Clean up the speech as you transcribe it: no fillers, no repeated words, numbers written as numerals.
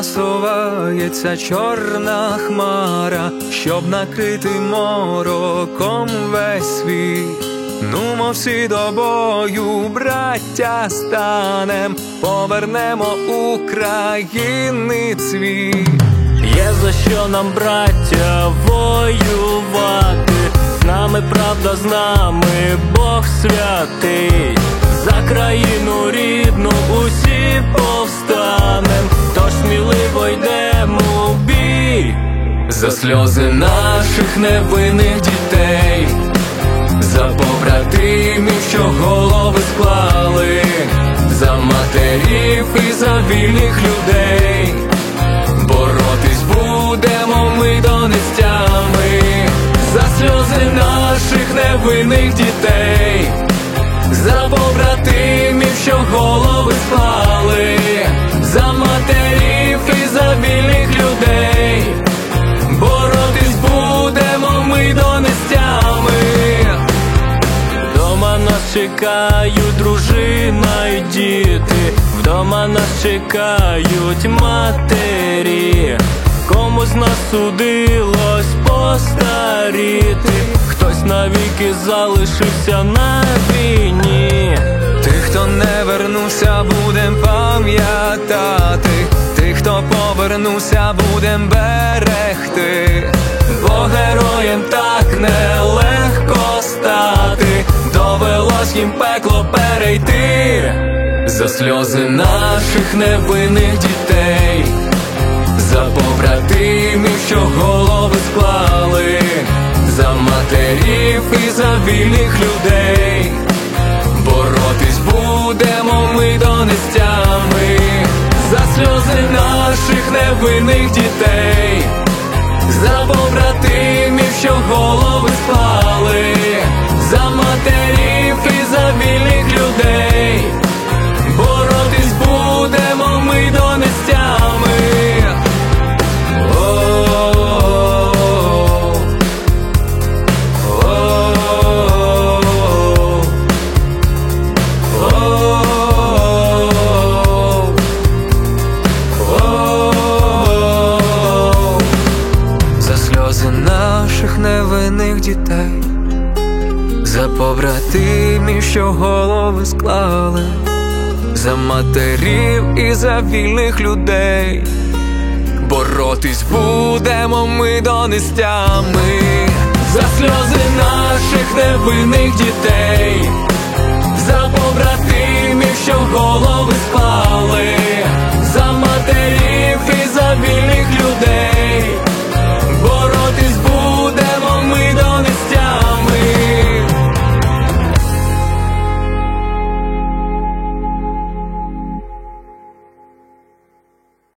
насувається чорна хмара, щоб накрити мороком весь світ. Нумо всі до бою, браття, станем, повернемо України цвіт. Є за що нам, браття, воювати, з нами правда, з нами Бог святий. За країну рідну усі повстанем, тож сміливо йдемо в бій. За сльози наших невинних дітей, за побратимів, що голови склали, за матерів і за вільних людей. Боротись будемо ми до нестями, за сльози наших невинних дітей, за побратимів, що голови склали, за матерів і за вільних людей. Боротись будемо ми до нестями. Вдома нас чекають дружина й діти, вдома нас чекають матері. Комусь нас судилось постаріти, хтось навіки залишився на війні. Тих, хто не вернувся, будем пам'ятати, тих, хто повернувся, будем берегти. Бо героєм так нелегко стати, довелось їм пекло перейти. За сльози наших невинних дітей, за побратимів, що голови склали, за матерів і за вільних людей. Боротись будемо ми до нестями, за сльози наших невинних дітей, за побратимів, що голови склали, за матерів і за вільних людей. Боротись будемо ми до нестями. За сльози наших невинних дітей, за побратимів, що голови склали, за матерів і за вільних людей. Боротись будемо ми до нестями, за сльози наших невинних дітей, за побратимів, що голови склали.